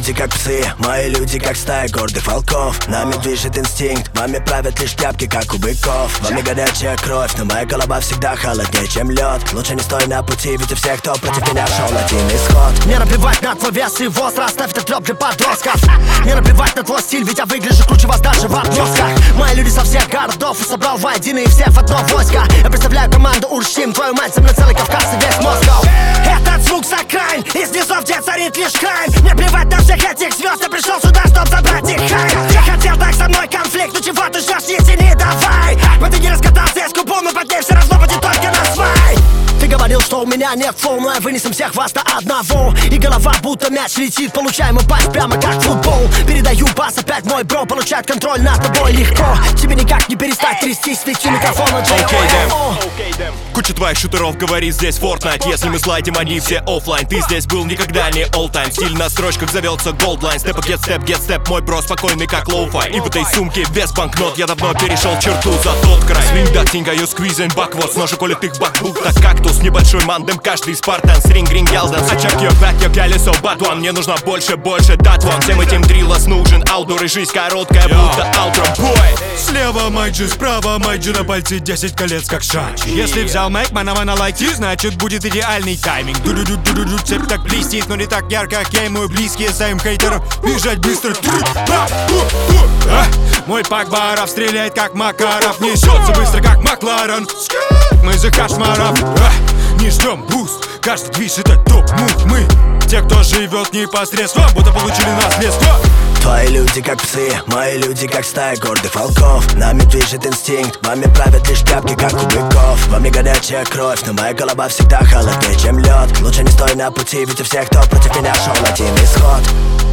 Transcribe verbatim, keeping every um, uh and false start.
люди как псы, мои люди как стая гордых волков. Нами движет инстинкт, вами правят лишь тряпки, как у быков. Вами горячая кровь, но моя голова всегда холоднее, чем лед. Лучше не стой на пути, ведь у всех, кто против меня шел, один исход. Не наплевать на твой вес и возраст, оставь этот рэп для подростков. Не наплевать на твой стиль, ведь я выгляжу круче вас даже в обносках. Мои люди со всех городов и собрал воедино и все в одно войско. Я представляю команду Урштим, твою мать, со мной целый Кавказ и весь Москов. Этот звук с окраин, из низов, где царит лишь крайм. Мне плевать на всех этих звезд, я пришел сюда, чтоб забрать их хай. Я хотел так со мной конфликт, ну чего ты ждешь, не тяни, давай. Вот ты не раскатался, я скупу, но под ней все равно будет только на свай. Ты говорил, что у меня нет флоу, но я вынесем всех вас до одного. И голова будто мяч летит, получаем и пас прямо как футбол. Передаю пас, опять мой бро получает контроль над тобой легко. Тебе никак не перестать трястись, ведь у микрофона джей о. Куча твоих шутеров говорит здесь Fortnite. Если мы слайдим, они все оффлайн. Ты здесь был никогда не all time. Стиль на строчках зовется Goldline. Степ get step, get step, мой бро спокойный как лоу-фай. И в этой сумке без банкнот я давно перешел черту за тот край. Swing that thing, I use squeeze and backwards. Ножи колет их бак, будто кактус. Небольшой мандем, каждый спартан. Сринг, ринг, ялдан. I check your back, your колесо, but one. Мне нужно больше, больше, that one. Всем этим дриллос нужен аутдор. И жизнь короткая, будто outro, boy. Слева майджи, справа майджи, на пальце десять колец как шанчи. Если взял майк, мана на лайти, значит будет идеальный тайминг. Ду-ду-ду-ду-ду, цепь так блестит, но не так ярко, как я и мой близкий. Своим хейтерам бежать быстро. А? Мой пак баров стреляет как Макаров, несется быстро как Макларен. Мы за кошмаров, а? Не ждем буст, каждый движ это топ-мув. Мы те, кто живет непосредственно, будто получили наследство. Твои люди как псы, мои люди как стая гордых волков. Нами движет инстинкт, вами правят лишь тряпки, как у быков. Во мне горячая кровь, но моя голова всегда холоднее, чем лед. Лучше не стой на пути, ведь у всех, кто против меня шел, один исход.